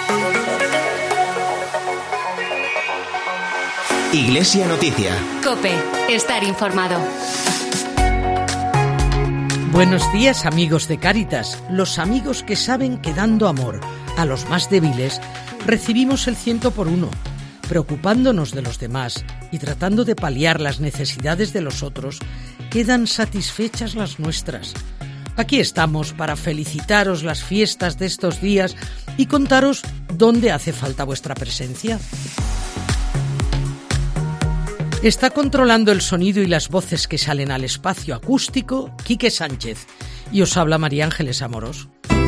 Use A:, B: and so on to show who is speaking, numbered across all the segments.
A: Iglesia Noticia.
B: COPE. Estar informado.
C: Buenos días, amigos de Cáritas, los amigos que saben que dando amor a los más débiles recibimos el 100 por 1, preocupándonos de los demás y tratando de paliar las necesidades de los otros, quedan satisfechas las nuestras. Aquí estamos para felicitaros las fiestas de estos días y contaros dónde hace falta vuestra presencia. Está controlando el sonido y las voces que salen al espacio acústico Quique Sánchez, y os habla María Ángeles Amorós.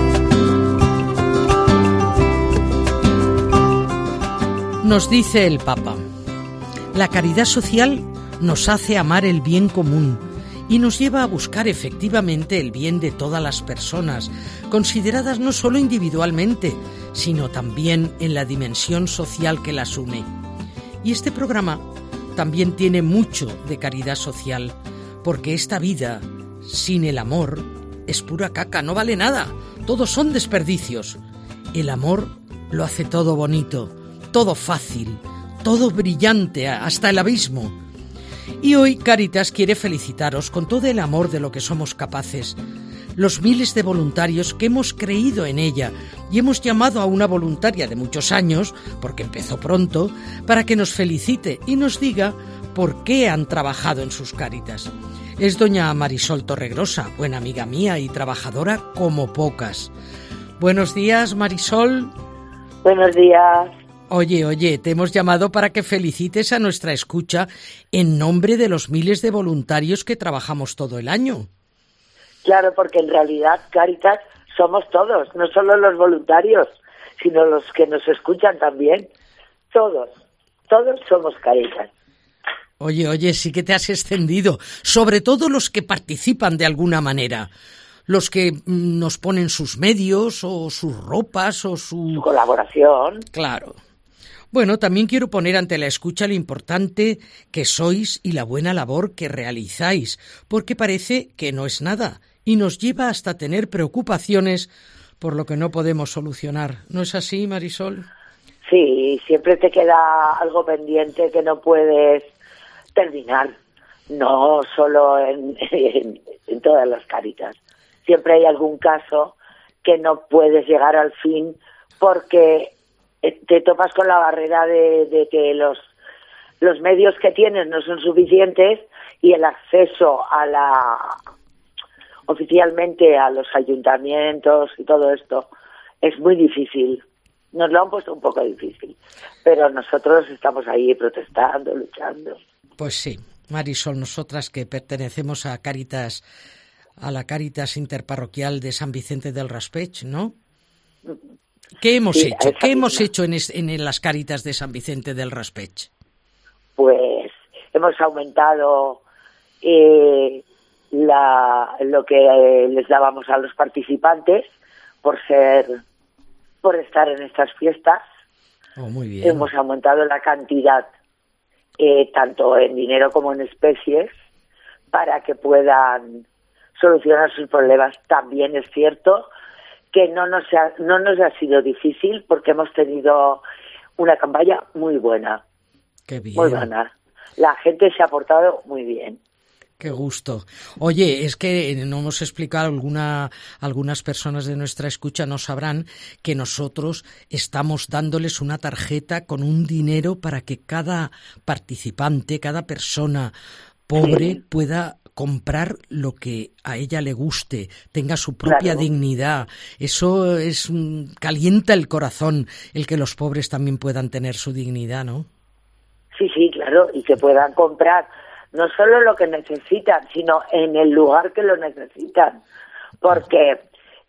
C: Nos dice el Papa: la caridad social nos hace amar el bien común y nos lleva a buscar efectivamente el bien de todas las personas, consideradas no solo individualmente, sino también en la dimensión social que las une. Y este programa también tiene mucho de caridad social, porque esta vida, sin el amor, es pura caca, no vale nada, todos son desperdicios. El amor lo hace todo bonito, todo fácil, todo brillante, hasta el abismo. Y hoy Cáritas quiere felicitaros con todo el amor de lo que somos capaces, los miles de voluntarios que hemos creído en ella y hemos llamado a una voluntaria de muchos años, porque empezó pronto, para que nos felicite y nos diga por qué han trabajado en sus Cáritas. Es doña Marisol Torregrosa, buena amiga mía y trabajadora como pocas. Buenos días, Marisol.
D: Buenos días.
C: Oye, te hemos llamado para que felicites a nuestra escucha en nombre de los miles de voluntarios que trabajamos todo el año.
D: Claro, porque en realidad Cáritas somos todos, no solo los voluntarios, sino los que nos escuchan también. Todos somos Cáritas.
C: Oye, sí que te has extendido, sobre todo los que participan de alguna manera, los que nos ponen sus medios o sus ropas o su
D: colaboración.
C: Claro. Bueno, también quiero poner ante la escucha lo importante que sois y la buena labor que realizáis, porque parece que no es nada y nos lleva hasta tener preocupaciones por lo que no podemos solucionar. ¿No es así, Marisol?
D: Sí, siempre te queda algo pendiente que no puedes terminar, no solo en todas las Cáritas. Siempre hay algún caso que no puedes llegar al fin porque te topas con la barrera de que los medios que tienes no son suficientes y el acceso oficialmente a los ayuntamientos y todo esto es muy difícil. Nos lo han puesto un poco difícil, pero nosotros estamos ahí protestando, luchando.
C: Pues sí, Marisol, nosotras que pertenecemos a Cáritas, a la Cáritas Interparroquial de San Vicente del Raspeig, ¿no? ¿Qué hemos hecho? ¿Qué hemos hecho en las Cáritas de San Vicente del Raspeig?
D: Pues hemos aumentado lo que les dábamos a los participantes por estar en estas fiestas.
C: Oh, muy bien.
D: Hemos aumentado la cantidad, tanto en dinero como en especies, para que puedan solucionar sus problemas. También es cierto que no nos ha sido difícil porque hemos tenido una campaña muy buena.
C: Qué bien.
D: Muy buena. La gente se ha portado muy bien.
C: Qué gusto. Oye, es que no hemos explicado, algunas personas de nuestra escucha no sabrán que nosotros estamos dándoles una tarjeta con un dinero para que cada participante, cada persona pobre pueda comprar lo que a ella le guste, tenga su propia dignidad. Eso calienta el corazón, el que los pobres también puedan tener su dignidad, ¿no?
D: Sí, claro, y que puedan comprar no solo lo que necesitan, sino en el lugar que lo necesitan. Porque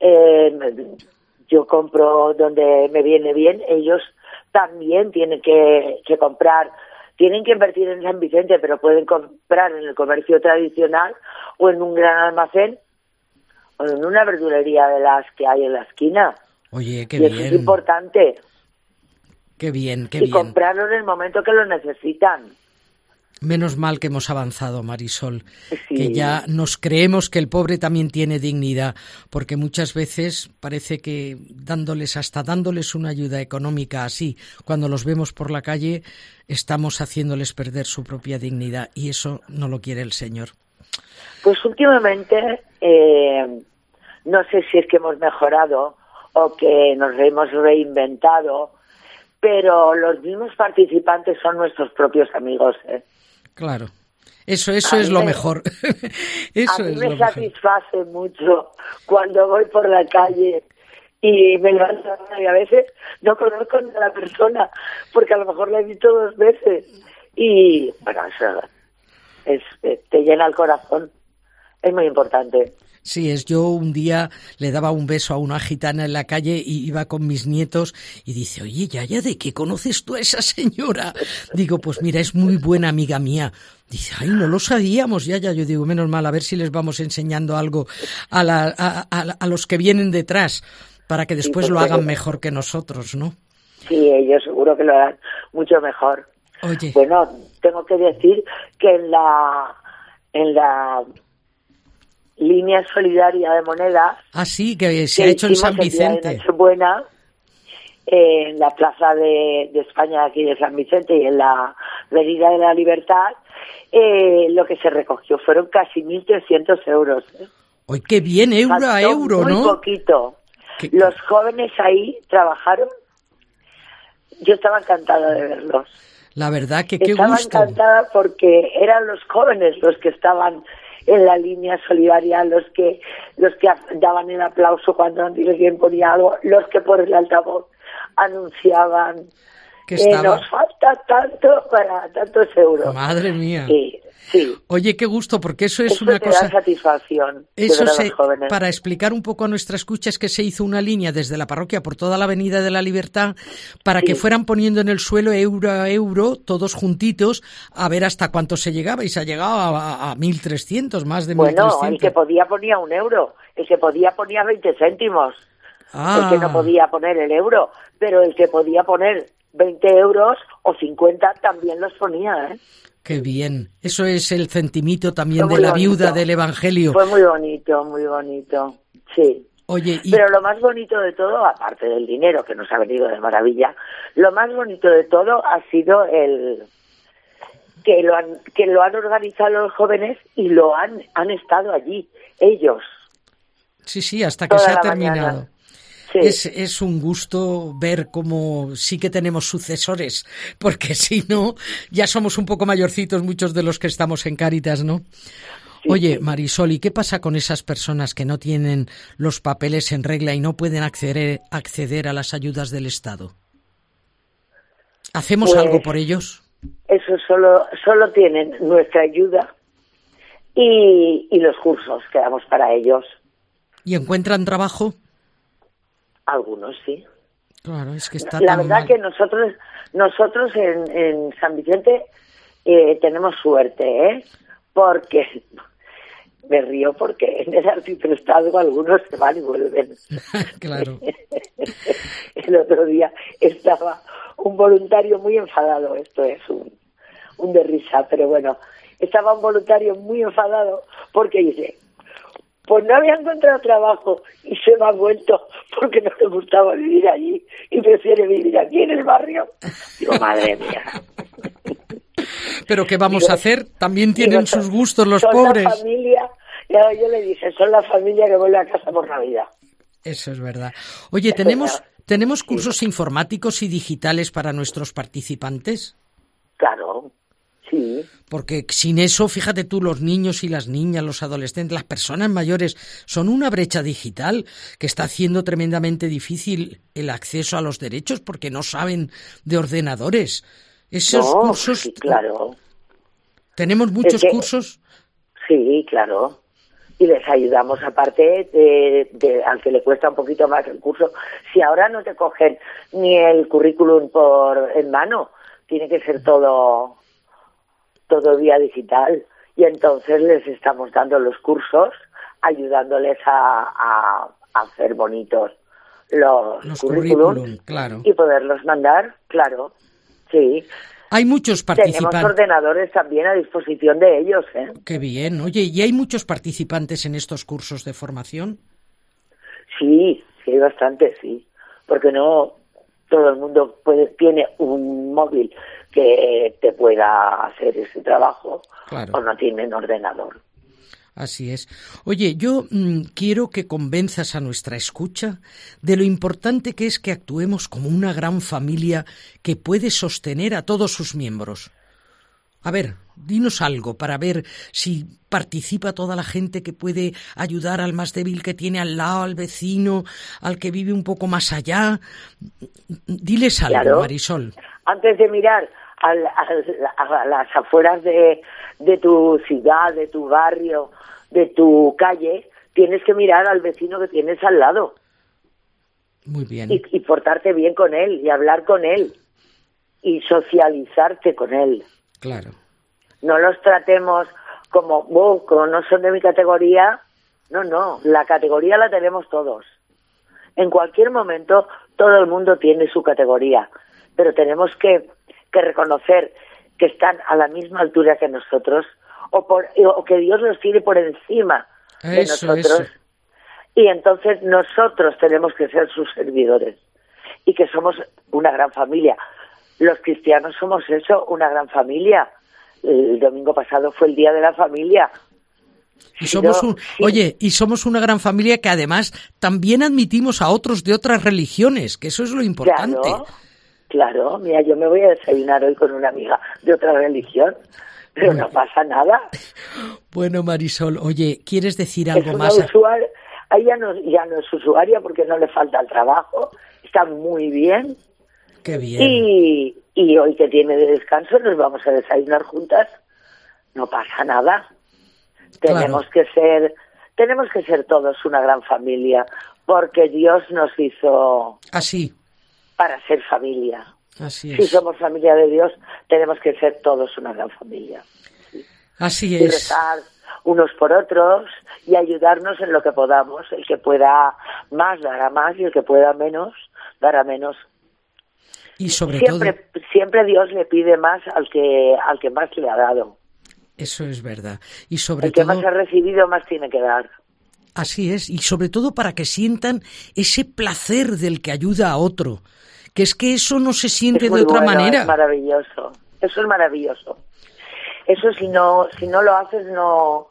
D: yo compro donde me viene bien, ellos también tienen que comprar. Tienen que invertir en San Vicente, pero pueden comprar en el comercio tradicional o en un gran almacén o en una verdulería de las que hay en la esquina.
C: Oye, qué
D: y
C: bien.
D: Eso es importante.
C: Qué bien, qué
D: y
C: bien.
D: comprarlo en el momento que lo necesitan.
C: Menos mal que hemos avanzado, Marisol,
D: Sí.
C: que ya nos creemos que el pobre también tiene dignidad, porque muchas veces parece que dándoles una ayuda económica así, cuando los vemos por la calle, estamos haciéndoles perder su propia dignidad, y eso no lo quiere el Señor.
D: Pues últimamente, no sé si es que hemos mejorado o que nos hemos reinventado, pero los mismos participantes son nuestros propios amigos, ¿eh?
C: Claro, eso es lo mejor. Eso
D: a mí
C: es
D: me
C: lo mejor.
D: satisface mucho cuando voy por la calle y me levanto y a veces no conozco a la persona porque a lo mejor la he visto 2 veces y bueno, eso te llena el corazón, es muy importante.
C: Sí, yo un día le daba un beso a una gitana en la calle y iba con mis nietos y dice, oye, Yaya, ¿de qué conoces tú a esa señora? Digo, pues mira, es muy buena amiga mía. Dice, ay, no lo sabíamos, Yaya. Yo digo, menos mal, a ver si les vamos enseñando algo a los que vienen detrás para que después
D: Sí,
C: lo hagan mejor que nosotros, ¿no?
D: Sí, ellos seguro que lo harán mucho mejor.
C: Oye.
D: Bueno, tengo que decir que en la línea solidaria de monedas.
C: Ah, sí, que se ha hecho en San Vicente.
D: El día de Nochebuena, en la plaza de España aquí de San Vicente y en la Avenida de la Libertad, lo que se recogió fueron casi 1.300 euros.
C: ¡Ay, qué bien! Euro a euro, ¿no?
D: Muy poquito. Los jóvenes ahí trabajaron. Yo estaba encantada de verlos.
C: La verdad que qué
D: estaba
C: gusto.
D: Estaba encantada porque eran los jóvenes los que estaban en la línea solidaria, los que daban el aplauso cuando alguien ponía algo, los que por el altavoz anunciaban
C: que
D: nos falta tanto para tantos euros.
C: Madre mía.
D: Sí.
C: Oye, qué gusto, porque eso es
D: eso
C: una cosa.
D: Da satisfacción.
C: Eso para explicar un poco a nuestra escucha es que se hizo una línea desde la parroquia por toda la Avenida de la Libertad para que fueran poniendo en el suelo euro a euro, todos juntitos, a ver hasta cuánto se llegaba, y se ha llegado a 1.300, más de 1.300.
D: Bueno, el que podía ponía 1 euro, el que podía ponía 20 céntimos, el que no podía poner el euro, pero el que podía poner 20 euros o 50 también los ponía, ¿eh?
C: Qué bien. Eso es el centimito también de la viuda del Evangelio.
D: Fue muy bonito, sí.
C: Oye,
D: Pero lo más bonito de todo, aparte del dinero que nos ha venido de maravilla, lo más bonito de todo ha sido que lo han organizado los jóvenes y lo han estado allí, ellos.
C: Sí, hasta que se ha terminado.
D: Mañana. Sí.
C: Es un gusto ver cómo sí que tenemos sucesores, porque si no, ya somos un poco mayorcitos muchos de los que estamos en Cáritas, ¿no? Sí, oye, Marisol, ¿y qué pasa con esas personas que no tienen los papeles en regla y no pueden acceder a las ayudas del Estado? ¿Hacemos algo por ellos?
D: Eso solo tienen nuestra ayuda y los cursos que damos para ellos.
C: ¿Y encuentran trabajo?
D: Algunos sí.
C: Claro, es que está
D: la
C: tan
D: verdad
C: mal.
D: que nosotros en San Vicente tenemos suerte, ¿eh? Porque me río porque en el arciprestazgo algunos se van y vuelven.
C: Claro.
D: El otro día estaba un voluntario muy enfadado, esto es un de risa, pero bueno, estaba un voluntario muy enfadado porque dice, pues no había encontrado trabajo y se me ha vuelto porque no le gustaba vivir allí y prefiere vivir aquí en el barrio. Digo, madre mía.
C: Pero ¿qué vamos a hacer? También tienen sus gustos los pobres.
D: La familia, yo le dije, son la familia que vuelve a casa por Navidad.
C: Eso es verdad. Oye, ¿tenemos cursos informáticos y digitales para nuestros participantes?
D: Claro, sí.
C: Porque sin eso, fíjate tú, los niños y las niñas, los adolescentes, las personas mayores, son una brecha digital que está haciendo tremendamente difícil el acceso a los derechos porque no saben de ordenadores. Esos cursos...
D: Sí, claro.
C: ¿Tenemos muchos cursos?
D: Sí, claro. Y les ayudamos, aparte al que le cuesta un poquito más el curso. Si ahora no te cogen ni el currículum en mano, tiene que ser todo vía digital. Y entonces les estamos dando los cursos, ayudándoles a hacer bonitos los currículums,
C: claro.
D: y poderlos mandar, claro. Sí,
C: Hay muchos participantes.
D: Tenemos ordenadores también a disposición de ellos, ¿eh?
C: Qué bien. Oye, ¿y hay muchos participantes en estos cursos de formación?
D: Sí, hay bastante, sí. Porque no todo el mundo tiene un móvil que te pueda hacer ese trabajo,
C: claro,
D: o no tienen ordenador.
C: Así es. Oye, yo quiero que convenzas a nuestra escucha de lo importante que es que actuemos como una gran familia que puede sostener a todos sus miembros. A ver, dinos algo para ver si participa toda la gente que puede ayudar al más débil que tiene al lado, al vecino, al que vive un poco más allá. Diles algo, claro, Marisol.
D: Antes de mirar a las afueras de tu ciudad, de tu barrio, de tu calle, tienes que mirar al vecino que tienes al lado.
C: Muy bien.
D: Y portarte bien con él, y hablar con él, y socializarte con él.
C: Claro.
D: No los tratemos como no son de mi categoría. No, la categoría la tenemos todos. En cualquier momento todo el mundo tiene su categoría, pero tenemos que reconocer que están a la misma altura que nosotros, o que Dios los tiene por encima de nosotros. Eso. Y entonces nosotros tenemos que ser sus servidores, y que somos una gran familia. Los cristianos somos eso, una gran familia. El domingo pasado fue el Día de la Familia.
C: Y somos y somos una gran familia que además también admitimos a otros de otras religiones, que eso es lo importante.
D: Claro, mira, yo me voy a desayunar hoy con una amiga de otra religión, pero no pasa nada.
C: Bueno, Marisol, oye, ¿quieres decir algo más?
D: Ella ya no es usuaria porque no le falta el trabajo, está muy bien.
C: Qué bien.
D: Y hoy que tiene de descanso nos vamos a desayunar juntas. No pasa nada. Tenemos que ser todos una gran familia, porque Dios nos hizo
C: así
D: para ser familia.
C: Así es.
D: Si somos familia de Dios, tenemos que ser todos una gran familia. ¿Sí?
C: Así es.
D: Y rezar unos por otros y ayudarnos en lo que podamos. El que pueda más dará más, y el que pueda menos dará menos.
C: Y sobre
D: siempre Dios le pide más al que más le ha dado.
C: Eso es verdad. Y sobre
D: el que
C: todo,
D: más ha recibido, más tiene que dar.
C: Así es, y sobre todo para que sientan ese placer del que ayuda a otro, que es que eso no se siente de otra manera.
D: Es maravilloso, eso es maravilloso. Eso si no lo haces no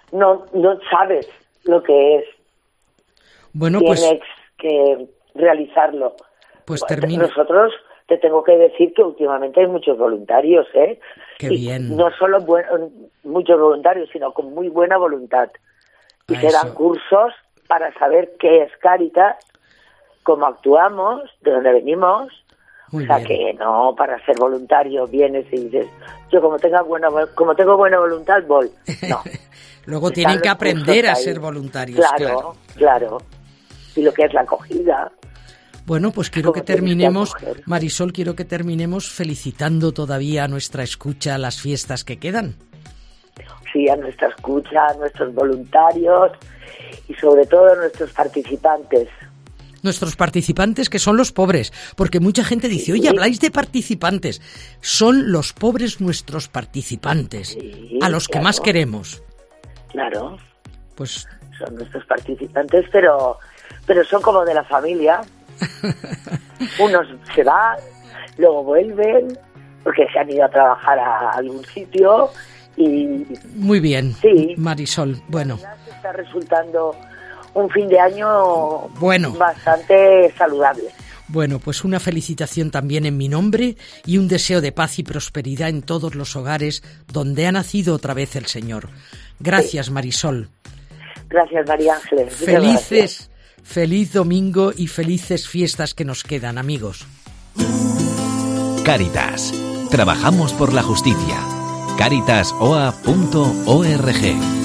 D: sabes lo que es.
C: Bueno,
D: tienes que realizarlo.
C: Pues termina.
D: Nosotros te tengo que decir que últimamente hay muchos voluntarios, ¿eh?
C: Qué bien.
D: No solo muchos voluntarios, sino con muy buena voluntad. Y se dan cursos para saber qué es Cáritas, cómo actuamos, de dónde venimos.
C: Muy
D: o sea,
C: bien.
D: Que no para ser voluntario vienes y dices, yo como tengo buena voluntad, voy. No.
C: Luego tienen que aprender a ser voluntarios.
D: Claro. Y lo que es la acogida.
C: Bueno, pues quiero que terminemos, Marisol, felicitando todavía a nuestra escucha las fiestas que quedan.
D: Sí, a nuestra escucha, a nuestros voluntarios y sobre todo a nuestros participantes.
C: Nuestros participantes, que son los pobres, porque mucha gente dice, oye, habláis de participantes. Son los pobres nuestros participantes, a los que más queremos.
D: Claro,
C: pues
D: son nuestros participantes, pero son como de la familia. Unos se van, luego vuelven, porque se han ido a trabajar a algún sitio y...
C: Muy bien, sí, Marisol, bueno.
D: Está resultando un fin de año
C: bueno,
D: bastante saludable.
C: Bueno, pues una felicitación también en mi nombre y un deseo de paz y prosperidad en todos los hogares donde ha nacido otra vez el Señor. Gracias, sí. Marisol.
D: Gracias, María Ángeles.
C: Feliz domingo y felices fiestas que nos quedan, amigos.
A: Cáritas. Trabajamos por la justicia. Caritasoa.org